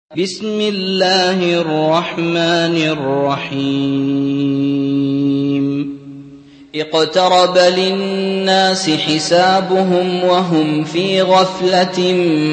بسم الله الرحمن الرحيم اقترب للناس حسابهم وهم في غفلة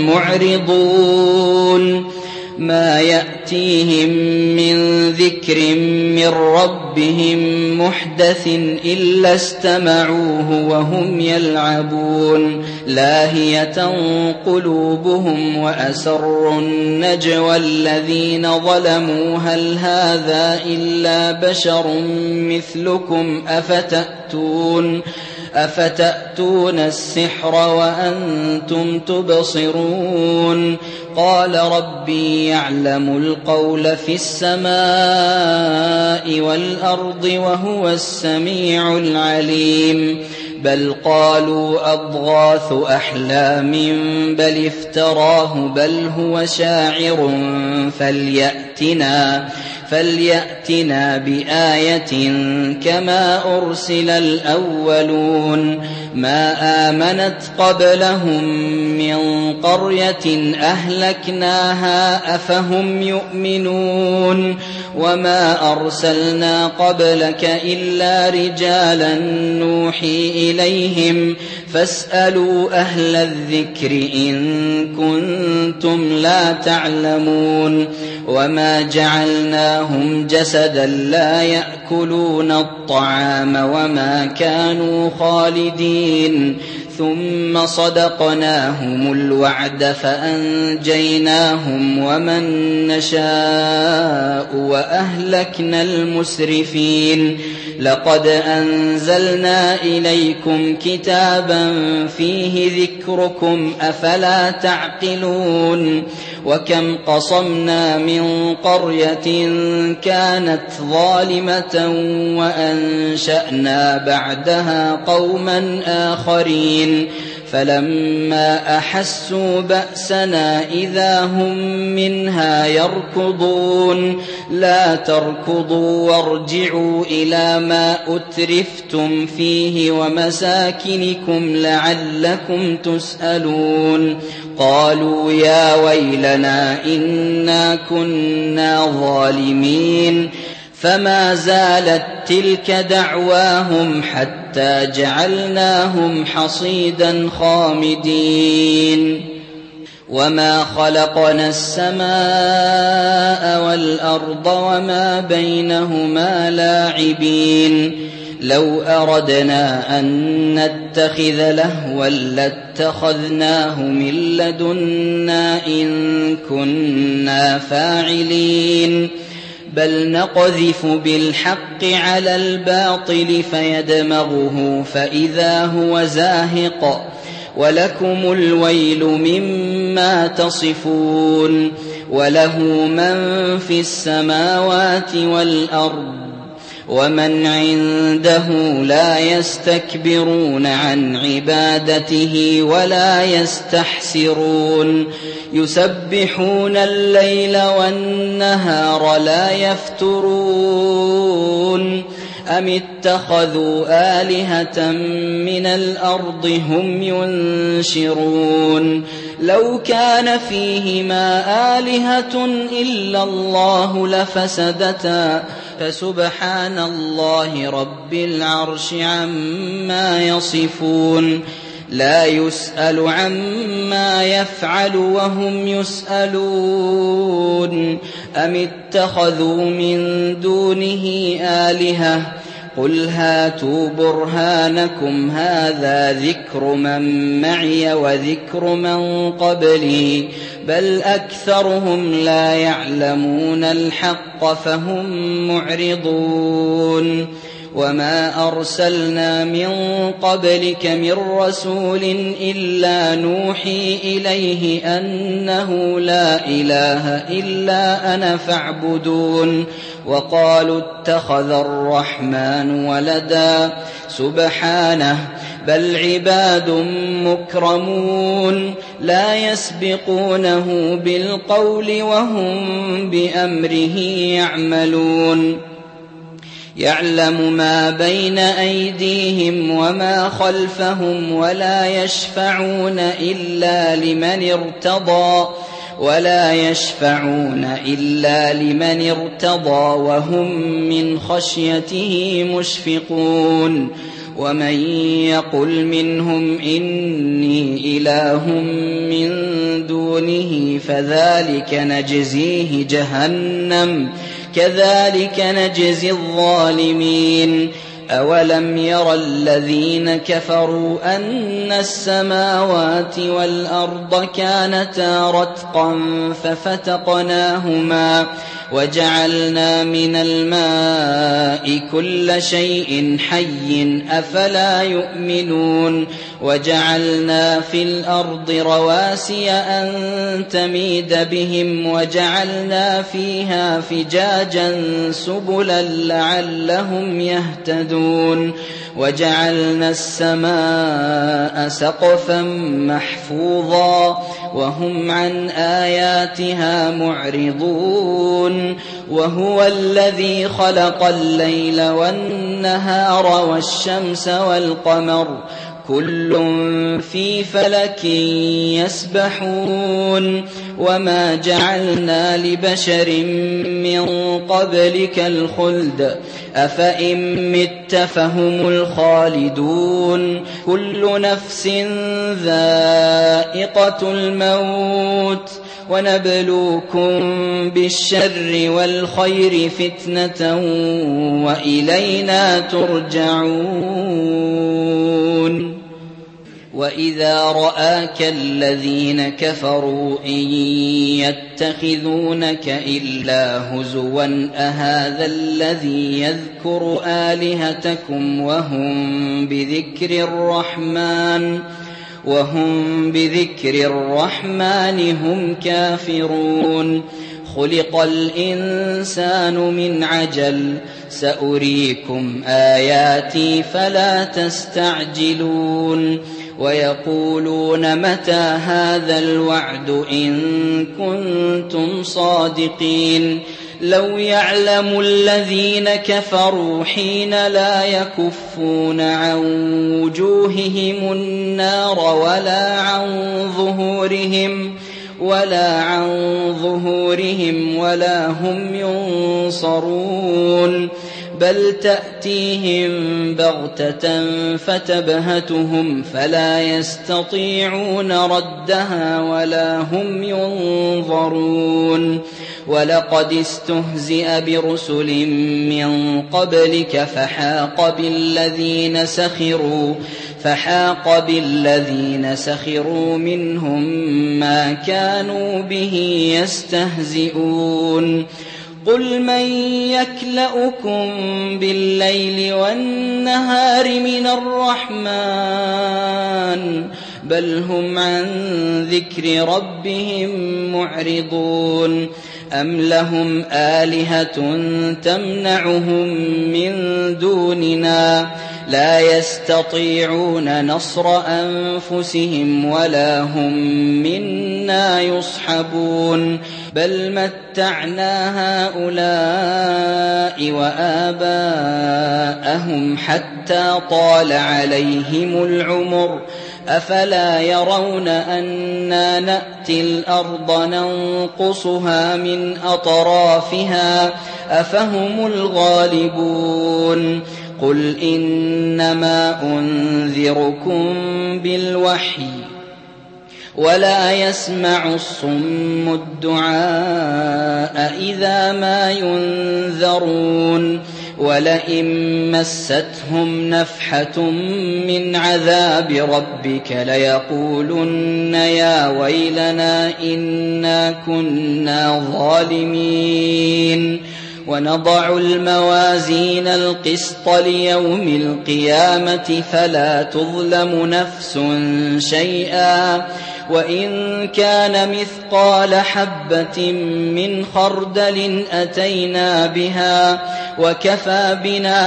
معرضون ما يأتيهم من ذكر من ربهم محدث إلا استمعوه وهم يلعبون لاهية قلوبهم وأسروا النجوى الذين ظلموا هل هذا إلا بشر مثلكم أفتأتون السحر وأنتم تبصرون قال ربي يعلم القول في السماء والأرض وهو السميع العليم بل قالوا أضغاث أحلام بل افتراه بل هو شاعر فليأتنا بآية كما أرسل الأولون ما آمنت قبلهم من قرية أهلكناها أفهم يؤمنون وما أرسلنا قبلك إلا رجالا نوحي إليهم فاسألوا أهل الذكر إن كنتم لا تعلمون وما جعلناهم جسدا لا يأكلون الطعام وما كانوا خالدين ثم صدقناهم الوعد فأنجيناهم ومن نشاء وأهلكنا المسرفين لقد أنزلنا إليكم كتابا فيه ذكركم أفلا تعقلون وكم قصمنا من قرية كانت ظالمة وأنشأنا بعدها قوما آخرين فلما أحسوا بأسنا إذا هم منها يركضون لا تركضوا وارجعوا إلى ما أترفتم فيه ومساكنكم لعلكم تسألون قالوا يا ويلنا إنا كنا ظالمين فما زالت تلك دعواهم حتى جعلناهم حصيدا خامدين وما خلقنا السماء والأرض وما بينهما لاعبين لو أردنا أن نتخذ لهوا لاتخذناه من لدنا إن كنا فاعلين بل نقذف بالحق على الباطل فيدمغه فإذا هو زاهق ولكم الويل مما تصفون وله من في السماوات والأرض ومن عنده لا يستكبرون عن عبادته ولا يستحسرون يسبحون الليل والنهار لا يفترون أم اتخذوا آلهة من الأرض هم ينشرون لو كان فيهما آلهة إلا الله لفسدتا فسبحان الله رب العرش عما يصفون لا يسأل عما يفعل وهم يسألون أم اتخذوا من دونه آلهة قل هاتوا برهانكم هذا ذكر من معي وذكر من قبلي بل أكثرهم لا يعلمون الحق فهم معرضون وما أرسلنا من قبلك من رسول إلا نوحي إليه أنه لا إله إلا أنا فاعبدون وقالوا اتخذ الرحمن ولدا سبحانه بل عباد مكرمون لا يسبقونه بالقول وهم بأمره يعملون يعلم ما بين أيديهم وما خلفهم ولا يشفعون إلا لمن ارتضى ولا يشفعون إلا لمن ارتضى وهم من خشيته مشفقون ومن يقل منهم إني إله من دونه فذلك نجزيه جهنم كذلك نجزي الظالمين أولم ير الذين كفروا أن السماوات والأرض كانتا رتقا ففتقناهما وجعلنا من الماء كل شيء حي أفلا يؤمنون وجعلنا في الأرض رواسي أن تميد بهم وجعلنا فيها فجاجا سبلا لعلهم يهتدون وجعلنا السماء سقفا محفوظا وهم عن آياتها معرضون وهو الذي خلق الليل والنهار والشمس والقمر كل في فلك يسبحون وما جعلنا لبشر من قبلك الخلد أفإن مت فهم الخالدون كل نفس ذائقة الموت ونبلوكم بالشر والخير فتنة وإلينا ترجعون وإذا رآك الذين كفروا إن يتخذونك إلا هزوا أهذا الذي يذكر آلهتكم وهم بذكر الرحمن هم كافرون خلق الإنسان من عجل سأريكم آياتي فلا تستعجلون ويقولون متى هذا الوعد إن كنتم صادقين لو يعلم الذين كفروا حين لا يكفون عن وجوههم النار ولا عن ظهورهم ولا هم ينصرون بل تأتيهم بغتة فتبهتهم فلا يستطيعون ردها ولا هم ينظرون ولقد استهزئ برسل من قبلك فحاق بالذين سخروا منهم ما كانوا به يستهزئون قل من يكلؤكم بالليل والنهار من الرحمن بل هم عن ذكر ربهم معرضون أم لهم آلهة تمنعهم من دوننا لا يستطيعون نصر أنفسهم ولا هم منا يصحبون بل متعنا هؤلاء وآباءهم حتى طال عليهم العمر أفلا يرون أنا نأتي الأرض ننقصها من أطرافها أفهم الغالبون قل إنما أنذركم بالوحي ولا يسمع الصم الدعاء إذا ما ينذرون ولئن مستهم نفحة من عذاب ربك ليقولن يا ويلنا إنا كنا ظالمين ونضع الموازين القسط ليوم القيامة فلا تظلم نفس شيئا وإن كان مثقال حبة من خردل أتينا بها وكفى بنا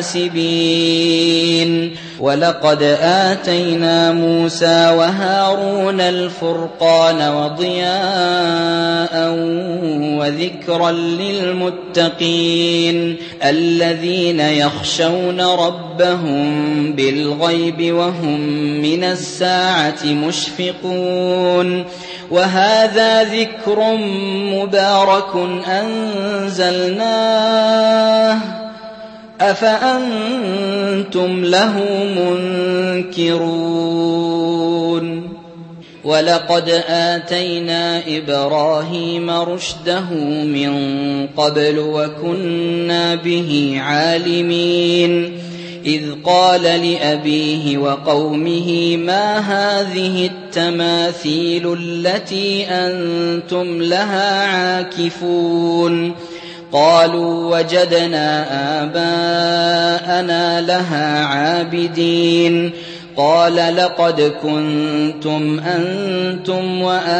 حاسبين ولقد آتينا موسى وهارون الفرقان وضياء وذكرا للمتقين الذين يخشون ربهم بالغيب وهم من الساعة مشفقون يؤمنون وهذا ذكر مبارك أنزلناه أفأنتم له منكرون ولقد آتينا إبراهيم رشده من قبل وكنا به عالمين إذ قال لأبيه وقومه ما هذه التماثيل التي أنتم لها عاكفون قالوا وجدنا آباءنا لها عابدين قال لقد كنتم أنتم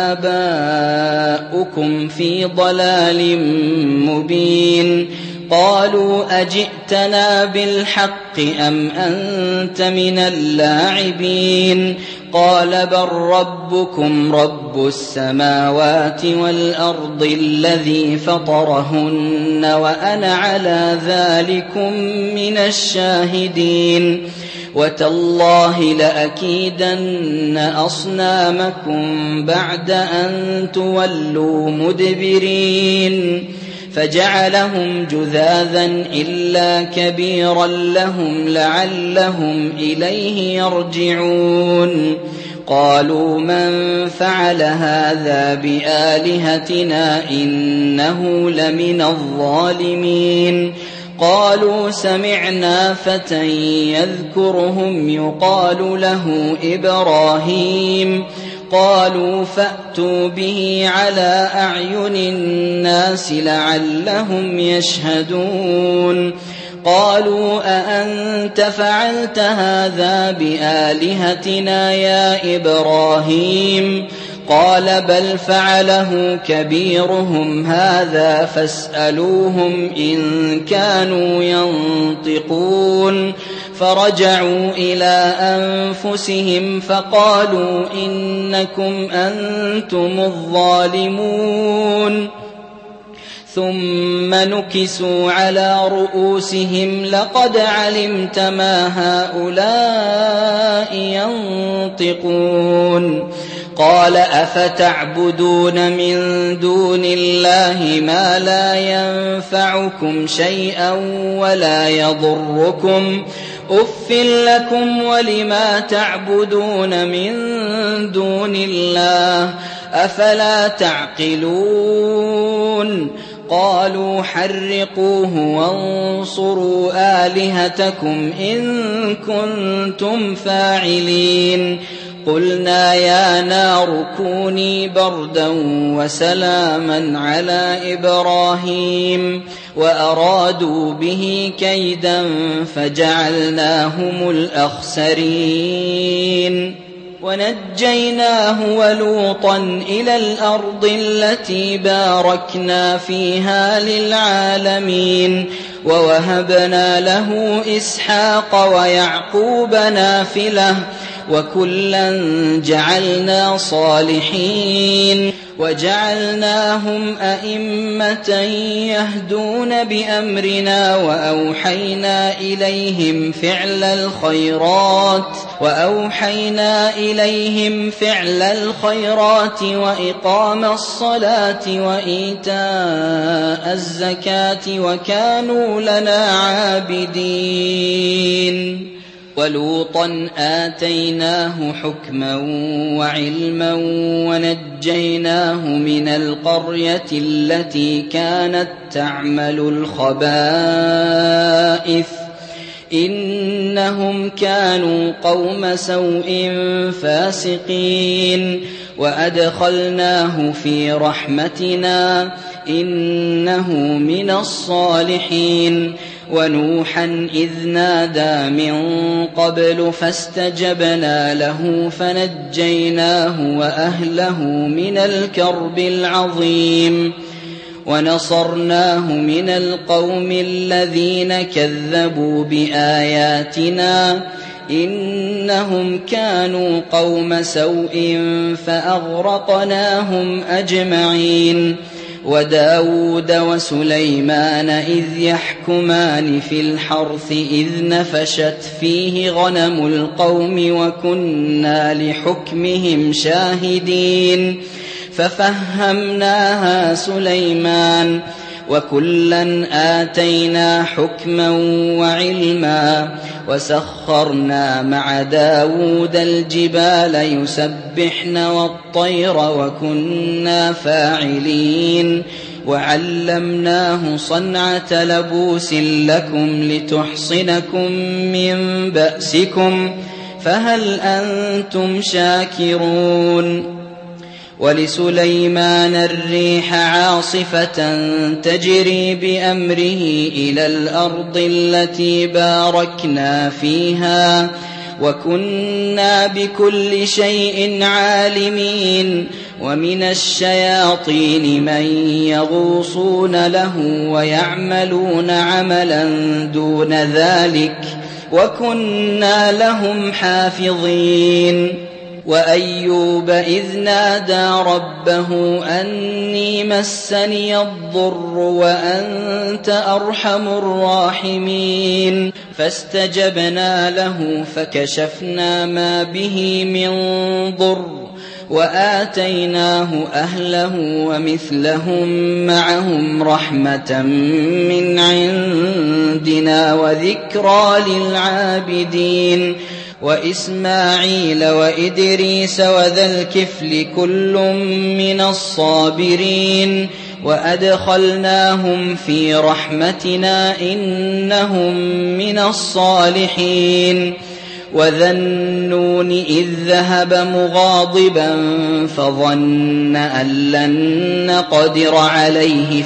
وآباؤكم في ضلال مبين قالوا أجئتنا بالحق أم أنت من اللاعبين قال بل ربكم رب السماوات والأرض الذي فطرهن وأنا على ذلكم من الشاهدين وتالله لأكيدن أصنامكم بعد أن تولوا مدبرين فجعلهم جذاذا إلا كبيرا لهم لعلهم إليه يرجعون قالوا من فعل هذا بآلهتنا إنه لمن الظالمين قالوا سمعنا فتى يذكرهم يقال له إبراهيم قالوا فأتوا به على أعين الناس لعلهم يشهدون قالوا أأنت فعلت هذا بآلهتنا يا إبراهيم قال بل فعله كبيرهم هذا فاسألوهم إن كانوا ينطقون فرجعوا إلى أنفسهم فقالوا إنكم أنتم الظالمون ثم نكسوا على رؤوسهم لقد علمت ما هؤلاء ينطقون قال أفتعبدون من دون الله ما لا ينفعكم شيئا ولا يضركم أف لكم ولما تعبدون من دون الله أفلا تعقلون قالوا حرقوه وانصروا آلهتكم إن كنتم فاعلين قلنا يا نار كوني بردا وسلاما على إبراهيم وأرادوا به كيدا فجعلناهم الأخسرين ونجيناه ولوطا إلى الأرض التي باركنا فيها للعالمين ووهبنا له إسحاق ويعقوب نافلة وكلا جعلنا صالحين وجعلناهم أئمة يهدون بأمرنا وأوحينا إليهم فعل الخيرات وإقام الصلاة وإيتاء الزكاة وكانوا لنا عابدين ولوطا آتيناه حكما وعلما ونجيناه من القرية التي كانت تعمل الخبائث إنهم كانوا قوم سوء فاسقين وأدخلناه في رحمتنا إنه من الصالحين ونوحا إذ نادى من قبل فاستجبنا له فنجيناه وأهله من الكرب العظيم ونصرناه من القوم الذين كذبوا بآياتنا إنهم كانوا قوم سوء فأغرقناهم أجمعين وداود وسليمان إذ يحكمان في الحرث إذ نفشت فيه غنم القوم وكنا لحكمهم شاهدين ففهمناها سليمان وكلا آتينا حكما وعلما وسخرنا مع داود الجبال يسبحن والطير وكنا فاعلين وعلمناه صنعة لبوس لكم لتحصنكم من بأسكم فهل أنتم شاكرون ولسليمان الريح عاصفة تجري بأمره إلى الأرض التي باركنا فيها وكنا بكل شيء عالمين ومن الشياطين من يغوصون له ويعملون عملا دون ذلك وكنا لهم حافظين وأيوب إذ نادى ربه أني مسني الضر وأنت أرحم الراحمين فاستجبنا له فكشفنا ما به من ضر وآتيناه أهله ومثلهم معهم رحمة من عندنا وذكرى للعابدين وإسماعيل وإدريس وذا الكفل كل من الصابرين وأدخلناهم في رحمتنا إنهم من الصالحين وذا النون إذ ذهب مغاضبا فظن أن لن نقدر عليه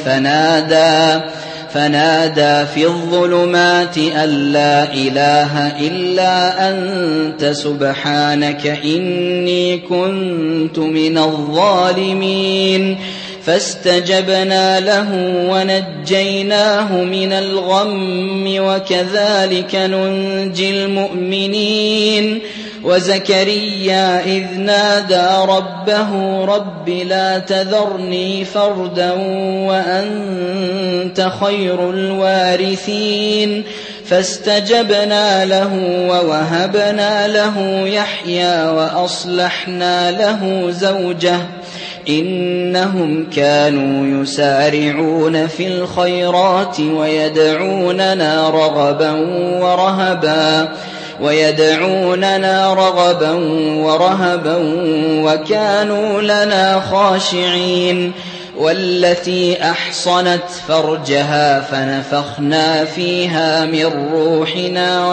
فنادى في الظلمات أن لا إله إلا أنت سبحانك إني كنت من الظالمين فاستجبنا له ونجيناه من الغم وكذلك ننجي المؤمنين وزكريا إذ نادى ربه رب لا تذرني فردا وأنت خير الوارثين فاستجبنا له ووهبنا له يحيى وأصلحنا له زوجه إنهم كانوا يسارعون في الخيرات ويدعوننا رغبا ورهبا وكانوا لنا خاشعين والتي أحصنت فرجها فنفخنا فيها من روحنا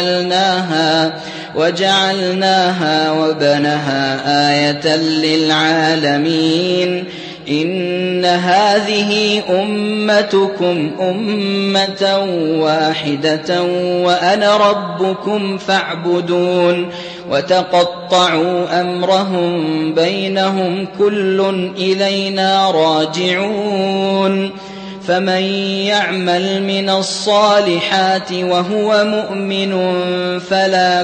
وجعلناها وبنها آية للعالمين إن هذه أمتكم أمة واحدة وأنا ربكم فاعبدون وتقطعوا أمرهم بينهم كل إلينا راجعون فمن يعمل من الصالحات وهو مؤمن فلا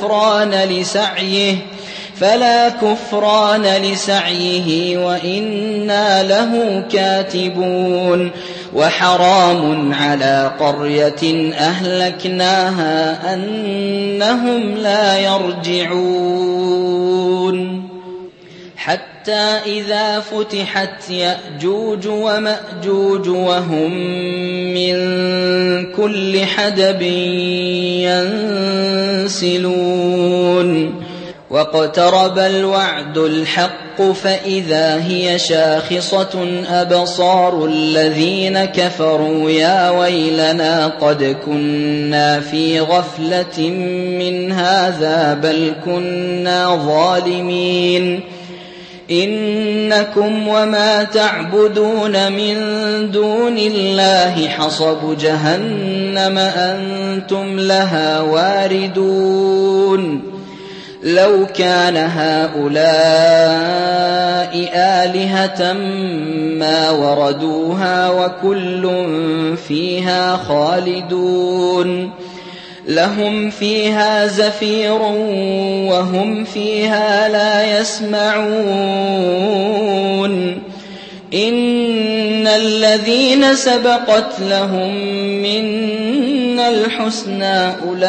كفران لسعيه وإنا له كاتبون وحرام على قرية أهلكناها أنهم لا يرجعون حتى إذا فتحت يأجوج ومأجوج وهم من كل حدب ينسلون واقترب الوعد الحق فإذا هي شاخصة أبصار الذين كفروا يا ويلنا قد كنا في غفلة من هذا بل كنا ظالمين إنكم وما تعبدون من دون الله حصب جهنم أنتم لها واردون لو كان هؤلاء آلهة ما وردوها وكل فيها خالدون لهم فيها زفير وهم فيها لا يسمعون إن الذين سبقت لهم منا الحسنى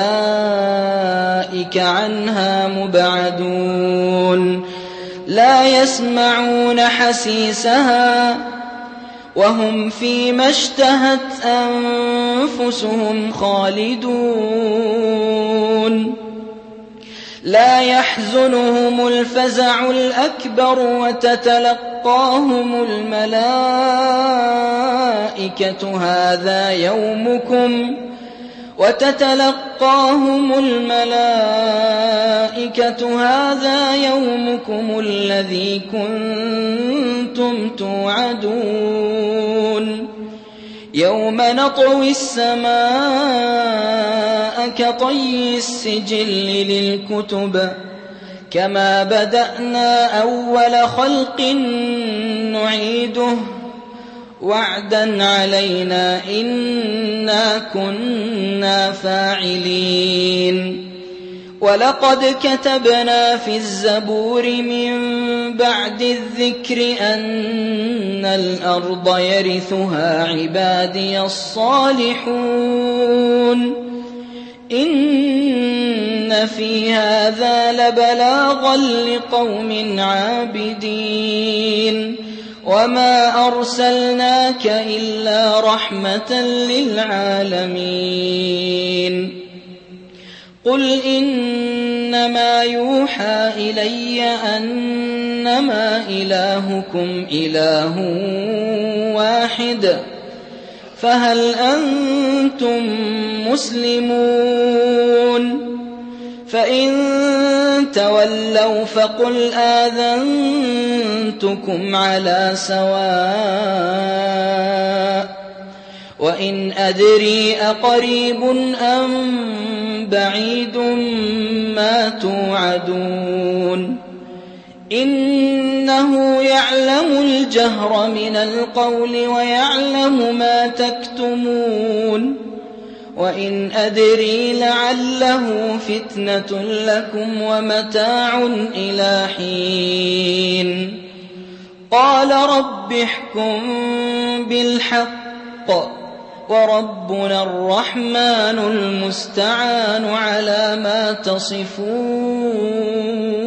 أولئك عنها مبعدون لا يسمعون حسيسها وهم فيما اشتهت أنفسهم خالدون لا يحزنهم الفزع الأكبر وتتلقاهم الملائكة هذا يومكم الذي كنتم توعدون يوم نطوي السماء كطي السجل للكتب كما بدأنا أول خلق نعيده وعدا علينا إنا كنا فاعلين ولقد كتبنا في الزبور من بعد الذكر أن الأرض يرثها عبادي الصالحون إن في هذا لبلاغا لقوم عابدين وما أرسلناك إلا رحمة للعالمين قل إنما يوحى إلي أنما إلهكم إله واحد فهل أنتم مسلمون فإن تولوا فقل آذنتكم على سواء وإن أدري أقريب أم بعيد ما توعدون إنه يعلم الجهر من القول ويعلم ما تكتمون وإن أدري لعله فتنة لكم ومتاع إلى حين قال رب احكم بالحق وربنا الرحمن المستعان على ما تصفون